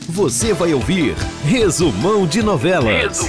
Você vai ouvir Resumão de Novelas.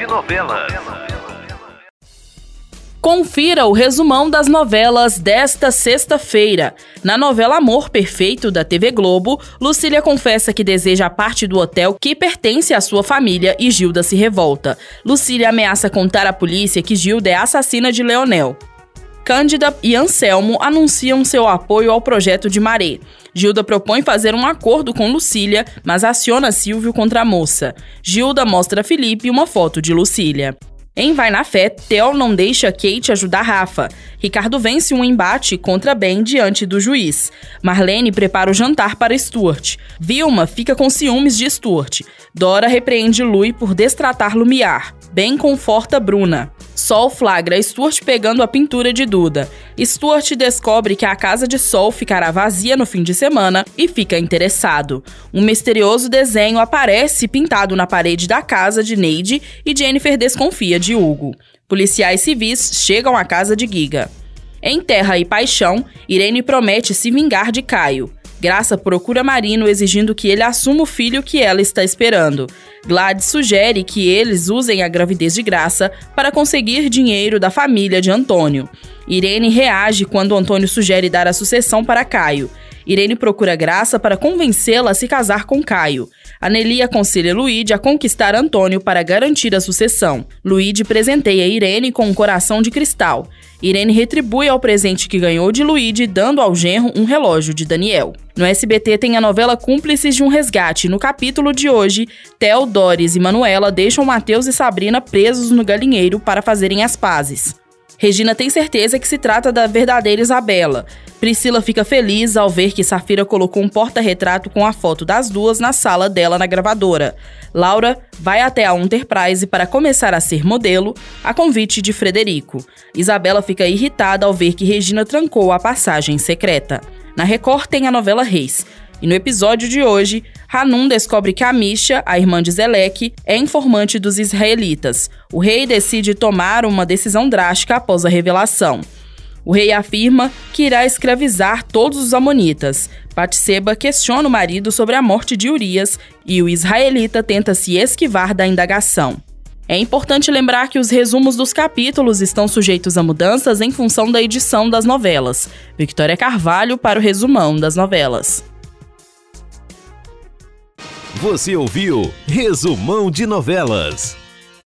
Confira o resumão das novelas desta sexta-feira. Na novela Amor Perfeito, da TV Globo, Lucília confessa que deseja a parte do hotel que pertence à sua família e Gilda se revolta. Lucília ameaça contar à polícia que Gilda é a assassina de Leonel. Cândida e Anselmo anunciam seu apoio ao projeto de Maré. Gilda propõe fazer um acordo com Lucília, mas aciona Silvio contra a moça. Gilda mostra a Felipe uma foto de Lucília. Em Vai na Fé, Theo não deixa Kate ajudar Rafa. Ricardo vence um embate contra Ben diante do juiz. Marlene prepara o jantar para Stuart. Vilma fica com ciúmes de Stuart. Dora repreende Lui por destratar Lumiar. Ben conforta Bruna. Sol flagra Stuart pegando a pintura de Duda. Stuart descobre que a casa de Sol ficará vazia no fim de semana e fica interessado. Um misterioso desenho aparece pintado na parede da casa de Neide e Jennifer desconfia de Hugo. Policiais civis chegam à casa de Giga. Em Terra e Paixão, Irene promete se vingar de Caio. Graça procura Marino exigindo que ele assuma o filho que ela está esperando. Gladys sugere que eles usem a gravidez de Graça para conseguir dinheiro da família de Antônio. Irene reage quando Antônio sugere dar a sucessão para Caio. Irene procura Graça para convencê-la a se casar com Caio. Anneli aconselha Luíde a conquistar Antônio para garantir a sucessão. Luíde presenteia Irene com um coração de cristal. Irene retribui ao presente que ganhou de Luíde, dando ao genro um relógio de Daniel. No SBT tem a novela Cúmplices de um Resgate. No capítulo de hoje, Theo, Doris e Manuela deixam Matheus e Sabrina presos no galinheiro para fazerem as pazes. Regina tem certeza que se trata da verdadeira Isabela. Priscila fica feliz ao ver que Safira colocou um porta-retrato com a foto das duas na sala dela na gravadora. Laura vai até a Enterprise para começar a ser modelo, a convite de Frederico. Isabela fica irritada ao ver que Regina trancou a passagem secreta. Na Record tem a novela Reis. E no episódio de hoje, Hanun descobre que Amisha, a irmã de Zelek, é informante dos israelitas. O rei decide tomar uma decisão drástica após a revelação. O rei afirma que irá escravizar todos os amonitas. Batseba questiona o marido sobre a morte de Urias e o israelita tenta se esquivar da indagação. É importante lembrar que os resumos dos capítulos estão sujeitos a mudanças em função da edição das novelas. Victoria Carvalho para o resumão das novelas. Você ouviu Resumão de Novelas.